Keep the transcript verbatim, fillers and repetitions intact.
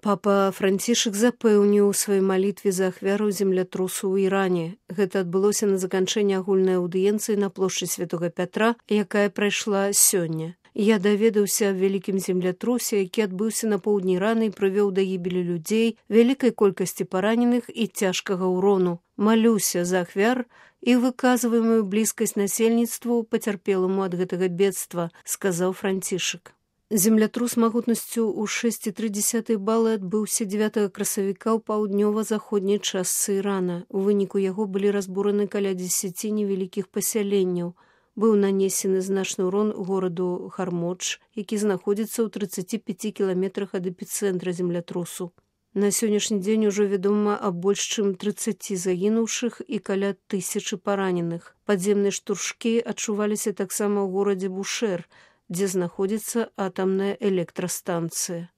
Папа Францішак запэўніў у сваёй малітве за ахвяру землятрусу ў Іране. Гэта адбылося на заканчэнні агульнай аўдыенцыі на плошчы Святога Пятра, якая прайшла сёння. Я даведаўся аб вялікім землятрусе, які адбыўся на поўдні Ірана і прывёў да гібелі людзей, вялікай колькасці параненых і цяжкага ўрону. Малюся за ахвяр і выказваю маю блізкасць насельніцтву, пацярпеламу ад гэтага бедства, сказаў Францішак. Землятрус магутнасцю ў шэсць і тры дзесятых балы адбыўся дзевятага красавіка ў паўднёва-заходняй частцы Ірана. У выніку яго былі разбураны каля дзесяці невялікіх пасяленняў. Быў нанесены значны ўрон гораду Хармодж, які знаходзіцца ў трыццаці пяці кіламетрах ад эпіцэнтра землятрусу. На сённяшні дзень ужо вядома аб больш чым трыццаці загінуўшых і каля тысячы параненых. Падземныя штуршкі адчуваліся таксама ў горадзе Бушэр, дзе знаходзіцца атамная электрастанцыя.